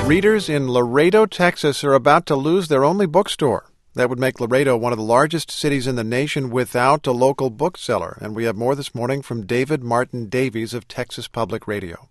Readers in Laredo, Texas are about to lose their only bookstore. That would make Laredo one of the largest cities in the nation without a local bookseller. And we have more this morning from David Martin Davies of Texas Public Radio.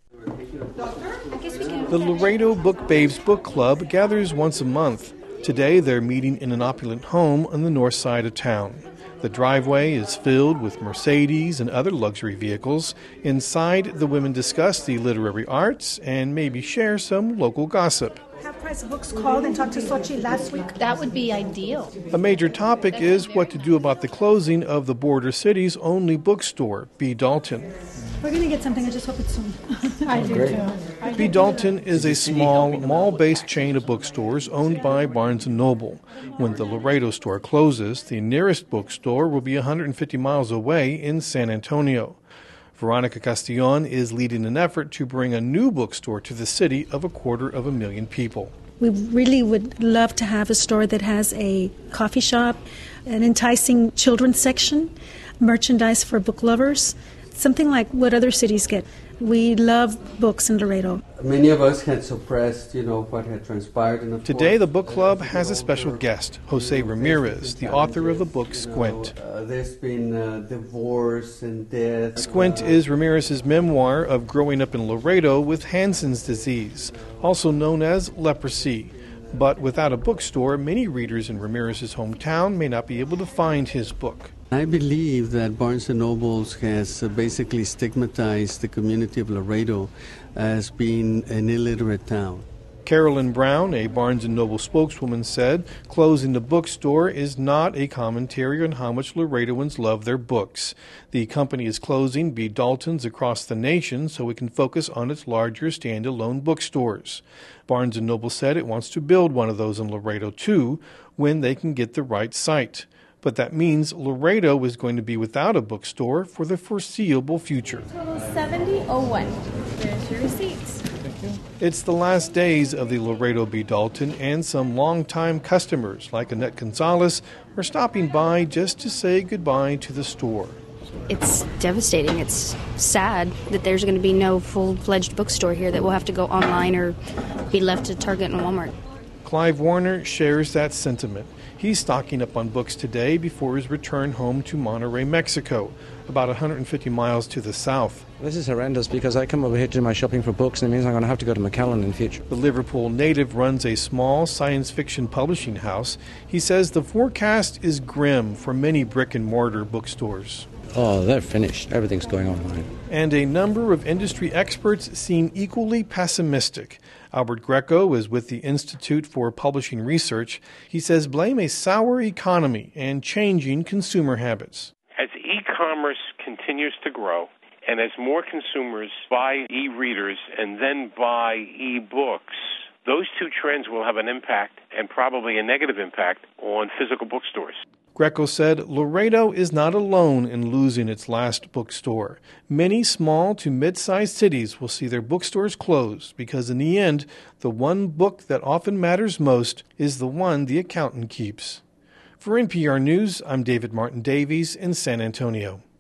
The Laredo Book Babes Book Club gathers once a month. Today they're meeting in an opulent home on the north side of town. The driveway is filled with Mercedes and other luxury vehicles. Inside, the women discuss the literary arts and maybe share some local gossip. Half-Price Books called and talked to Sochi last week. That would be ideal. A major topic is what to do about the closing of the border city's only bookstore, B. Dalton. We're going to get something. I just hope it's soon. I do too. B. Dalton is a small, mall-based chain of bookstores owned by Barnes & Noble. When the Laredo store closes, the nearest bookstore will be 150 miles away in San Antonio. Veronica Castillon is leading an effort to bring a new bookstore to the city of 250,000 people. We really would love to have a store that has a coffee shop, an enticing children's section, merchandise for book lovers, something like what other cities get. We love books in Laredo. Many of us had suppressed, what had transpired in the Today, the book club has a special guest, Jose Ramirez, the author of the book Squint. There's been divorce and death. Squint is Ramirez's memoir of growing up in Laredo with Hansen's disease, also known as leprosy. But without a bookstore, many readers in Ramirez's hometown may not be able to find his book. I believe that Barnes & Noble has basically stigmatized the community of Laredo as being an illiterate town. Carolyn Brown, a Barnes & Noble spokeswoman, said closing the bookstore is not a commentary on how much Laredoans love their books. The company is closing B. Daltons across the nation so it can focus on its larger standalone bookstores. Barnes & Noble said it wants to build one of those in Laredo, too, when they can get the right site. But that means Laredo is going to be without a bookstore for the foreseeable future. Total 7001. There's your receipts. Thank you. It's the last days of the Laredo B. Dalton, and some longtime customers like Annette Gonzalez are stopping by just to say goodbye to the store. It's devastating. It's sad that there's going to be no full-fledged bookstore here, that we'll have to go online or be left to Target and Walmart. Clive Warner shares that sentiment. He's stocking up on books today before his return home to Monterrey, Mexico, about 150 miles to the south. This is horrendous because I come over here to do my shopping for books, and it means I'm going to have to go to McAllen in the future. The Liverpool native runs a small science fiction publishing house. He says the forecast is grim for many brick-and-mortar bookstores. Oh, they're finished. Everything's going online. And a number of industry experts seem equally pessimistic. Albert Greco is with the Institute for Publishing Research. He says blame a sour economy and changing consumer habits. As e-commerce continues to grow, and as more consumers buy e-readers and then buy e-books, those two trends will have an impact, and probably a negative impact, on physical bookstores. Greco said Laredo is not alone in losing its last bookstore. Many small to mid-sized cities will see their bookstores close because in the end, the one book that often matters most is the one the accountant keeps. For NPR News, I'm David Martin Davies in San Antonio.